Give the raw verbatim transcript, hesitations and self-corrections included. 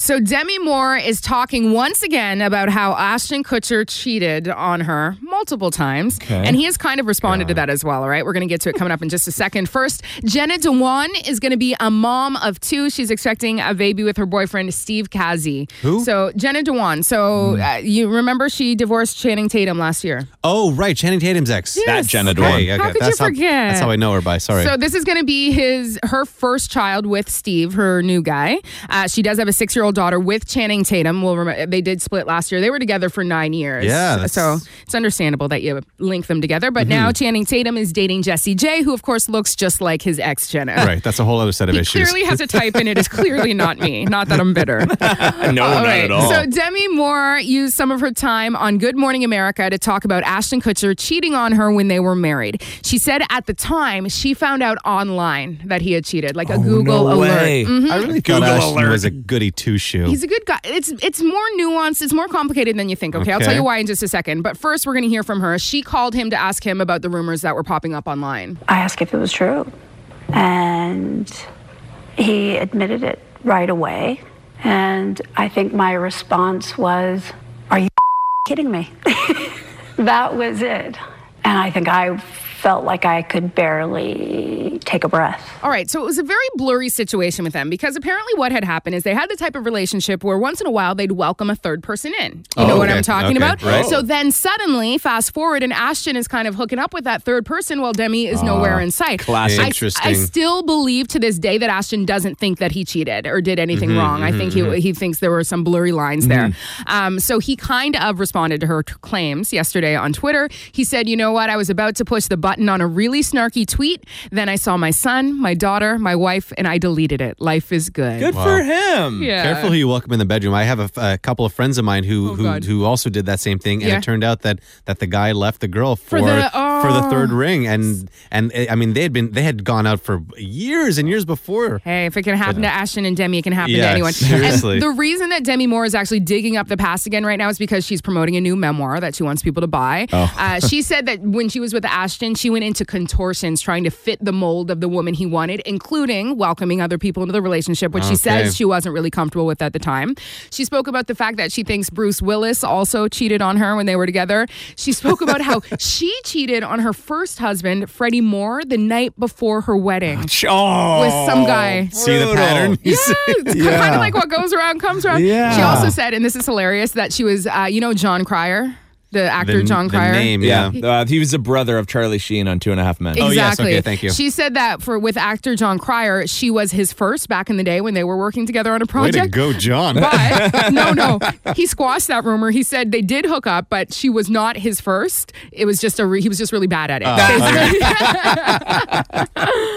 So Demi Moore is talking once again about how Ashton Kutcher cheated on her multiple times. Okay. And he has kind of responded God. to that as well, all right? We're going to get to it coming up in just a second. First, Jenna Dewan is going to be a mom of two. She's expecting a baby with her boyfriend, Steve Kazi. Who? So Jenna Dewan. So mm. uh, you remember she divorced Channing Tatum last year? Oh, right. Channing Tatum's ex. Yes. That Jenna Dewan. Okay, okay. How could that's you forget? How, that's how I know her by. Sorry. So this is going to be his her first child with Steve, her new guy. Uh, she does have a six-year-old daughter with Channing Tatum. Well, remember, they did split last year. They were together for nine years. Yeah. That's... So it's understandable that you link them together. But mm-hmm. now Channing Tatum is dating Jessie J, who, of course, looks just like his ex, Jenna. Right. That's a whole other set of he issues. He clearly has a type, and it is clearly not me. Not that I'm bitter. no, all not right. at all. So Demi Moore used some of her time on Good Morning America to talk about Ashton Kutcher cheating on her when they were married. She said at the time she found out online that he had cheated, like a oh, Google no alert. Way. Mm-hmm. I really Google thought Ashton alert. was a goody two-shoe. He's a good guy. It's it's more nuanced. It's more complicated than you think. Okay, okay. I'll tell you why in just a second. But first, we're going to hear from her. She called him to ask him about the rumors that were popping up online. I asked if it was true, and he admitted it right away. And I think my response was, "Are you kidding me?" That was it. And I think I felt like I could barely take a breath. All right, so it was a very blurry situation with them because apparently what had happened is they had the type of relationship where once in a while they'd welcome a third person in. You oh, know what okay. I'm talking okay. about? Right. So then suddenly, fast forward, and Ashton is kind of hooking up with that third person while Demi is uh, nowhere in sight. Classic. I, Interesting. I still believe to this day that Ashton doesn't think that he cheated or did anything mm-hmm, wrong. Mm-hmm, I think mm-hmm. he he thinks there were some blurry lines mm-hmm. there. Um, so he kind of responded to her t- claims yesterday on Twitter. He said, you know what, I was about to push the button on a really snarky tweet. Then I saw my son, my daughter, my wife, and I deleted it. Life is good. Good wow. for him. Yeah. Careful who you welcome in the bedroom. I have a, a couple of friends of mine who oh, who, who also did that same thing, and yeah. it turned out that, that the guy left the girl for for the, oh. for the third ring, and and I mean they had been they had gone out for years and years before. Hey, if it can happen but, to Ashton and Demi, it can happen yeah, to anyone. Seriously. And the reason that Demi Moore is actually digging up the past again right now is because she's promoting a new memoir that she wants people to buy. Oh. Uh, she said that when she was with Ashton, she went into contortions trying to fit the mold of the woman he wanted, including welcoming other people into the relationship, which okay. she says she wasn't really comfortable with at the time. She spoke about the fact that she thinks Bruce Willis also cheated on her when they were together. She spoke about how she cheated on her first husband, Freddie Moore, the night before her wedding. Oh, with some guy. See the pattern? Yeah, it's Yeah. kind of like what goes around comes around. Yeah. She also said, and this is hilarious, that she was, uh, you know, John Cryer, the actor The- John the Cryer. name, Yeah, yeah. uh, he was a brother of Charlie Sheen on Two and a Half Men. Oh, yes, Exactly. okay, thank you. She said that for with actor John Cryer, she was his first back in the day when they were working together on a Way project. to go, John. But no, no, he squashed that rumor. He said they did hook up, but she was not his first. It was just a re- he was just really bad at it. Uh, basically.